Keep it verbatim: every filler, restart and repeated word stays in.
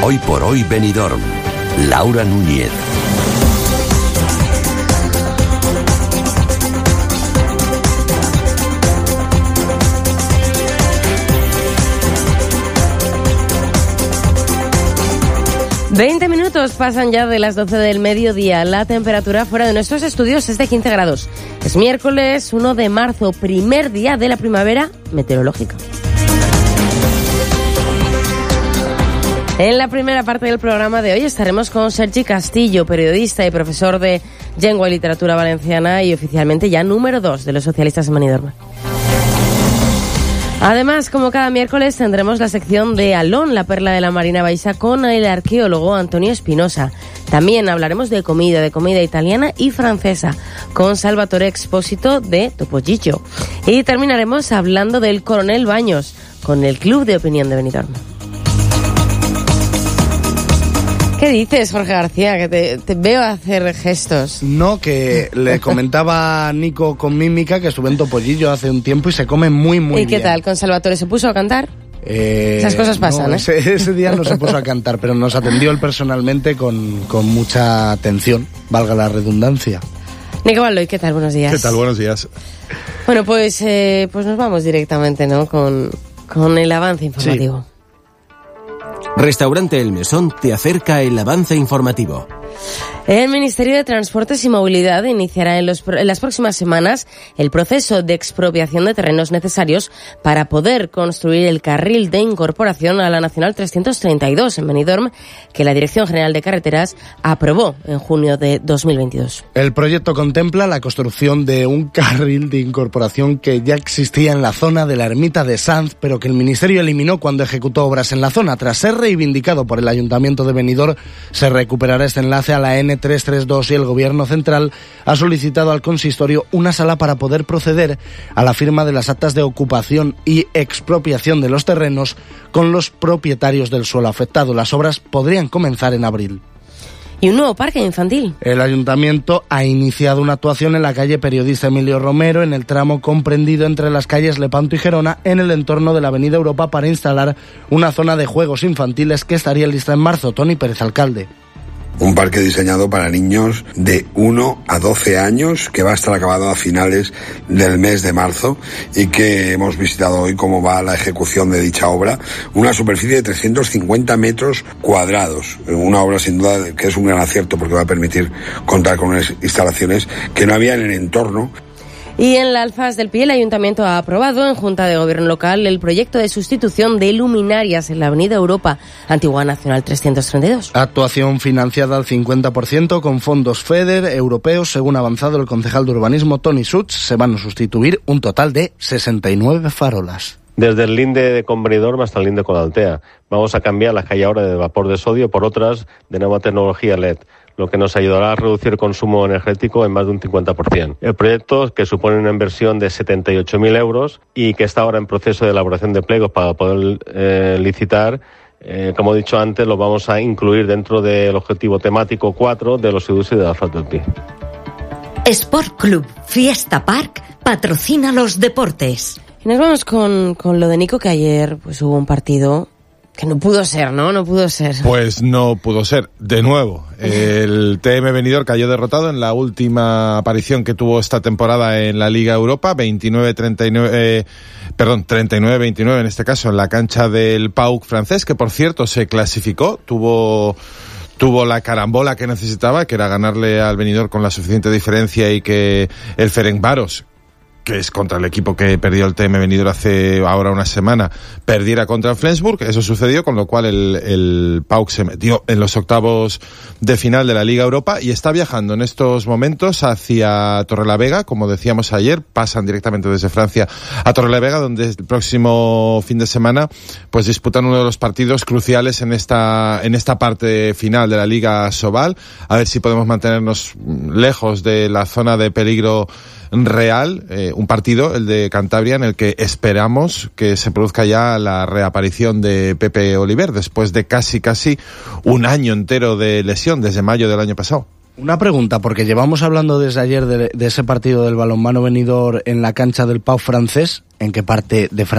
Hoy por hoy Benidorm. Laura Núñez. veinte minutos pasan ya de las doce del mediodía. La temperatura fuera de nuestros estudios es de quince grados. Es miércoles uno de marzo, primer día de la primavera meteorológica. En la primera parte del programa de hoy estaremos con Sergi Castillo, periodista y profesor de Llengua y Literatura Valenciana y oficialmente ya número dos de los socialistas en Benidorm. Además, como cada miércoles, tendremos la sección de Alón, la perla de la Marina Baixa, con el arqueólogo Antonio Espinosa. También hablaremos de comida, de comida italiana y francesa, con Salvatore Expósito de Topollillo. Y terminaremos hablando del Coronel Baños, con el Club de Opinión de Benidorm. ¿Qué dices, Jorge García? Que te, te veo hacer gestos. No, que le comentaba a Nico con mímica que estuve en Topollillo hace un tiempo y se come muy, muy bien. ¿Y qué bien. tal? ¿Con Salvatore se puso a cantar? Eh, Esas cosas pasan, no, ¿eh? Ese, ese día no se puso a cantar, pero nos atendió él personalmente con, con mucha atención, valga la redundancia. Nico Baldoy, ¿qué tal? Buenos días. ¿Qué tal? Buenos días. Bueno, pues, eh, pues nos vamos directamente, ¿no? Con, con el avance informativo. Sí. Restaurante El Mesón te acerca el avance informativo. El Ministerio de Transportes y Movilidad iniciará en, los, en las próximas semanas el proceso de expropiación de terrenos necesarios para poder construir el carril de incorporación a la Nacional trescientos treinta y dos en Benidorm, que la Dirección General de Carreteras aprobó en junio de dos mil veintidós. El proyecto contempla la construcción de un carril de incorporación que ya existía en la zona de la Ermita de Sanz, pero que el Ministerio eliminó cuando ejecutó obras en la zona. Tras ser reivindicado por el Ayuntamiento de Benidorm, se recuperará este enlace a la N trescientos treinta y dos y el Gobierno Central ha solicitado al consistorio una sala para poder proceder a la firma de las actas de ocupación y expropiación de los terrenos con los propietarios del suelo afectado. Las obras podrían comenzar en abril. Y un nuevo parque infantil. El Ayuntamiento ha iniciado una actuación en la calle Periodista Emilio Romero, en el tramo comprendido entre las calles Lepanto y Gerona, en el entorno de la Avenida Europa, para instalar una zona de juegos infantiles que estaría lista en marzo. Tony Pérez, alcalde. Un parque diseñado para niños de uno a doce años que va a estar acabado a finales del mes de marzo y que hemos visitado hoy cómo va la ejecución de dicha obra. Una superficie de trescientos cincuenta metros cuadrados. Una obra sin duda que es un gran acierto porque va a permitir contar con unas instalaciones que no había en el entorno. Y en la Alfaz del Pi, el Ayuntamiento ha aprobado en Junta de Gobierno Local el proyecto de sustitución de luminarias en la Avenida Europa, antigua Nacional trescientos treinta y dos. Actuación financiada al cincuenta por ciento con fondos FEDER europeos. Según ha avanzado el concejal de urbanismo Toni Such, se van a sustituir un total de sesenta y nueve farolas. Desde el linde de Benidorm hasta el linde con Altea. Vamos a cambiar las que hay ahora de vapor de sodio por otras de nueva tecnología L E D, lo que nos ayudará a reducir el consumo energético en más de un cincuenta por ciento. El proyecto, que supone una inversión de setenta y ocho mil euros y que está ahora en proceso de elaboración de pliegos para poder eh, licitar, eh, como he dicho antes, lo vamos a incluir dentro del objetivo temático cuatro de los Sedusi de la Alfaz del Pi. Sport Club Fiesta Park patrocina los deportes. Y nos vamos con, con lo de Nico, que ayer pues hubo un partido que no pudo ser, ¿no? No pudo ser. Pues no pudo ser. De nuevo, el T M Benidorm cayó derrotado en la última aparición que tuvo esta temporada en la Liga Europa, veintinueve treinta y nueve, eh, perdón, treinta y nueve veintinueve en este caso, en la cancha del P A O K francés, que por cierto se clasificó, tuvo... tuvo la carambola que necesitaba, que era ganarle al Benidorm con la suficiente diferencia y que el Ferencváros, que es contra el equipo que perdió el T M Benidorm hace ahora una semana, perdiera contra el Flensburg. Eso sucedió, con lo cual el, el P A O K se metió en los octavos de final de la Liga Europa y está viajando en estos momentos hacia Torrelavega, como decíamos ayer, pasan directamente desde Francia a Torrelavega, donde el próximo fin de semana pues disputan uno de los partidos cruciales en esta en esta parte final de la Liga Sobal, a ver si podemos mantenernos lejos de la zona de peligro real, eh, un partido, el de Cantabria, en el que esperamos que se produzca ya la reaparición de Pepe Oliver, después de casi casi un año entero de lesión, desde mayo del año pasado. Una pregunta, porque llevamos hablando desde ayer de, de ese partido del balonmano Benidorm en la cancha del P A O K francés. ¿En qué parte de Francia